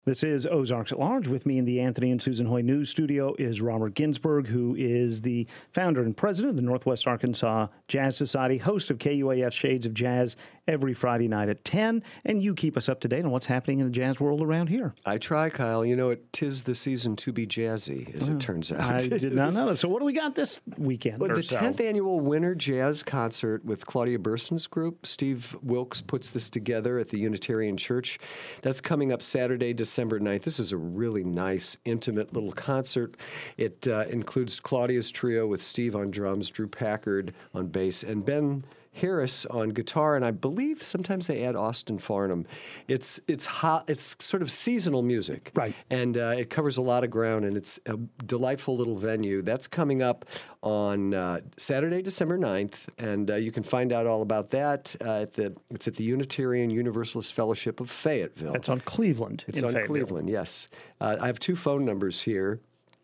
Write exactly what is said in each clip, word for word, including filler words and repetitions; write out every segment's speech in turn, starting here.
This is Ozarks at Large. With me in the Anthony and Susan Hoy News Studio is Robert Ginsburg, who is the founder and president of the Northwest Arkansas Jazz Society, host of K U A F Shades of Jazz every Friday night at ten, and you keep us up to date on what's happening in the jazz world around here. I try, Kyle. You know, it tis the season to be jazzy, as oh, it turns out. I did not know that. So what do we got this weekend? Well, or the so? tenth annual Winter Jazz Concert with Claudia Burson's group. Steve Wilkes puts this together at the Unitarian Church. That's coming up Saturday, December ninth. This is a really nice, intimate little concert. It uh, includes Claudia's trio with Steve on drums, Drew Packard on bass, and Ben Harris on guitar, and I believe sometimes they add Austin Farnham. It's it's hot. It's sort of seasonal music, right? And uh, it covers a lot of ground, and it's a delightful little venue. That's coming up on uh, Saturday, December ninth, and uh, you can find out all about that uh, at the. It's at the Unitarian Universalist Fellowship of Fayetteville. That's on Cleveland. It's in on Fayetteville. Cleveland. Yes, uh, I have two phone numbers here.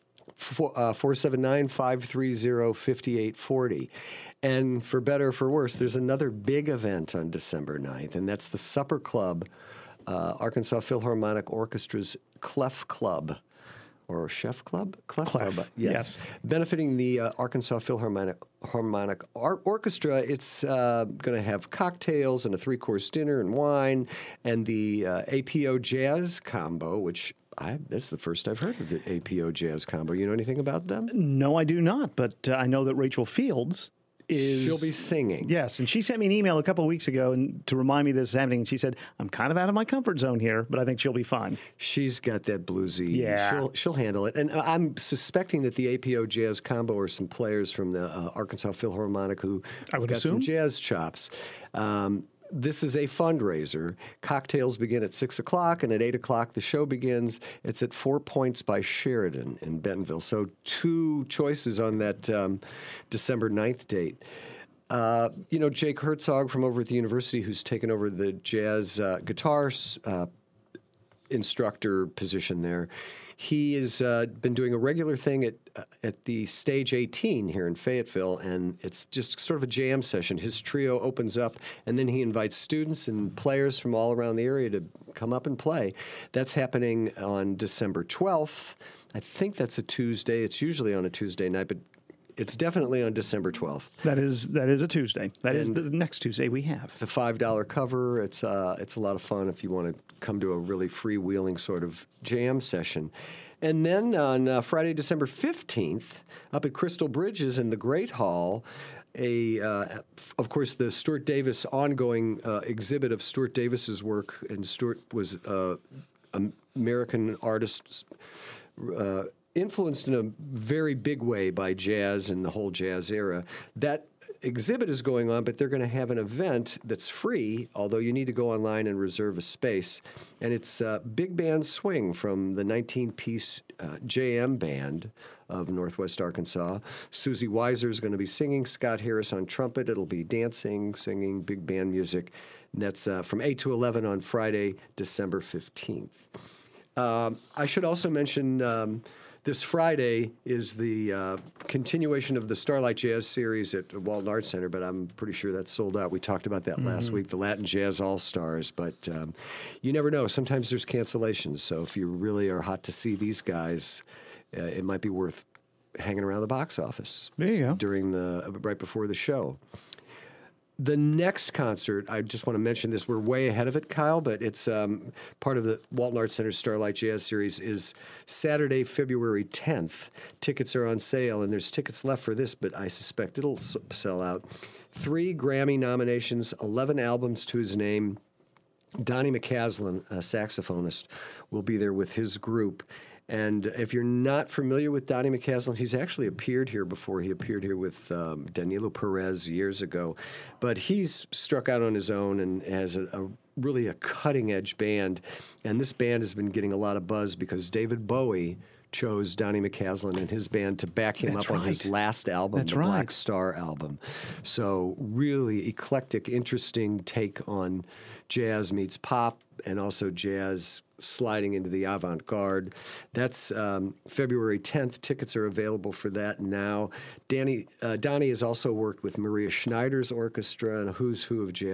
four seven nine, five three zero, five eight four zero. And for better or for worse, there's another big event on December ninth, and that's the Supper Club, uh, Arkansas Philharmonic Orchestra's Clef Club, or Chef Club? Clef, Clef, Club, yes. yes. Benefiting the uh, Arkansas Philharmonic Harmonic Ar- Orchestra. It's uh, going to have cocktails and a three-course dinner and wine, and the uh, A P O Jazz Combo, which I, that's the first I've heard of the A P O Jazz Combo. You know anything about them? No, I do not, but uh, I know that Rachel Fields is... She'll be singing. Yes, and she sent me an email a couple of weeks ago and to remind me this is happening, and she said, I'm kind of out of my comfort zone here, but I think she'll be fine. She's got that bluesy... Yeah. She'll, she'll handle it. And I'm suspecting that the A P O Jazz Combo are some players from the uh, Arkansas Philharmonic who I would got assume. some jazz chops. Um, This is a fundraiser. Cocktails begin at six o'clock, and at eight o'clock the show begins. It's at Four Points by Sheridan in Bentonville. So two choices on that um, December ninth date. Uh, you know, Jake Herzog from over at the university, who's taken over the jazz uh, guitar uh, instructor position there, he has uh, been doing a regular thing at uh, at the Stage eighteen here in Fayetteville, and it's just sort of a jam session. His trio opens up, and then he invites students and players from all around the area to come up and play. That's happening on December twelfth. I think that's a Tuesday. It's usually on a Tuesday night, but it's definitely on December twelfth. That is that is a Tuesday. That and is the next Tuesday we have. It's a five dollar cover. It's uh, it's a lot of fun if you want to come to a really freewheeling sort of jam session. And then on uh, Friday, December fifteenth, up at Crystal Bridges in the Great Hall, a uh, of course the Stuart Davis ongoing uh, exhibit of Stuart Davis's work, and Stuart was uh, an American artist uh, influenced in a very big way by jazz and the whole jazz era. That exhibit is going on, but they're going to have an event that's free, although you need to go online and reserve a space. And it's uh, Big Band Swing from the nineteen-piece uh, J M Band of Northwest Arkansas. Susie Weiser is going to be singing, Scott Harris on trumpet. It'll be dancing, singing, big band music. And that's uh, from eight to eleven on Friday, December fifteenth. Um, I should also mention... Um, This Friday is the uh, continuation of the Starlight Jazz series at Walton Arts Center, but I'm pretty sure that's sold out. We talked about that mm-hmm. last week, the Latin Jazz All-Stars, but um, you never know. Sometimes there's cancellations, so if you really are hot to see these guys, uh, it might be worth hanging around the box office. There you go. During the, right before the show. The next concert, I just want to mention this, we're way ahead of it, Kyle, but it's um, part of the Walton Arts Center Starlight Jazz Series, is Saturday, February tenth. Tickets are on sale, and there's tickets left for this, but I suspect it'll s- sell out. Three Grammy nominations, eleven albums to his name. Donnie McCaslin, a saxophonist, will be there with his group. And if you're not familiar with Donnie McCaslin, he's actually appeared here before. He appeared here with um, Danilo Perez years ago. But he's struck out on his own and has a, a really a cutting-edge band. And this band has been getting a lot of buzz because David Bowie chose Donnie McCaslin and his band to back him That's up right. on his last album, That's the right. Black Star album. So really eclectic, interesting take on jazz meets pop, and also jazz sliding into the avant-garde. That's um, February tenth. Tickets are available for that now. Danny, uh, Donnie has also worked with Maria Schneider's orchestra and a who's who of jazz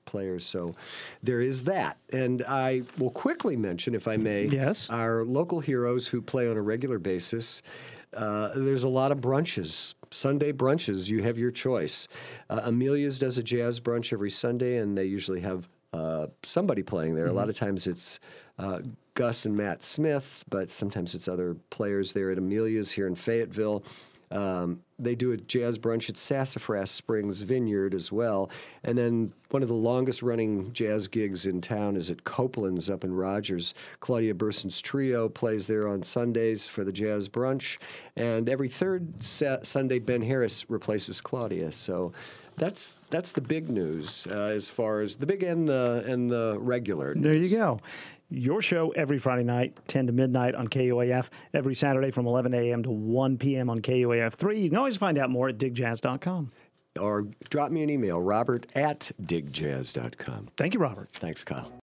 players. So there is that. And I will quickly mention, if I may, yes. our local heroes who play on a regular basis. Uh, there's a lot of brunches, Sunday brunches. You have your choice. Uh, Amelia's does a jazz brunch every Sunday, and they usually have uh, somebody playing there. Mm-hmm. A lot of times it's uh, Gus and Matt Smith, but sometimes it's other players there at Amelia's here in Fayetteville. Um, they do a jazz brunch at Sassafras Springs Vineyard as well. And then one of the longest-running jazz gigs in town is at Copeland's up in Rogers. Claudia Burson's Trio plays there on Sundays for the jazz brunch. And every third sa- Sunday, Ben Harris replaces Claudia. So that's that's the big news uh, as far as the big and the, and the regular news. There you go. Your show every Friday night, ten to midnight on K U A F, every Saturday from eleven a.m. to one p.m. on K U A F three. You can always find out more at dig jazz dot com. Or drop me an email, Robert at dig jazz dot com. Thank you, Robert. Thanks, Kyle.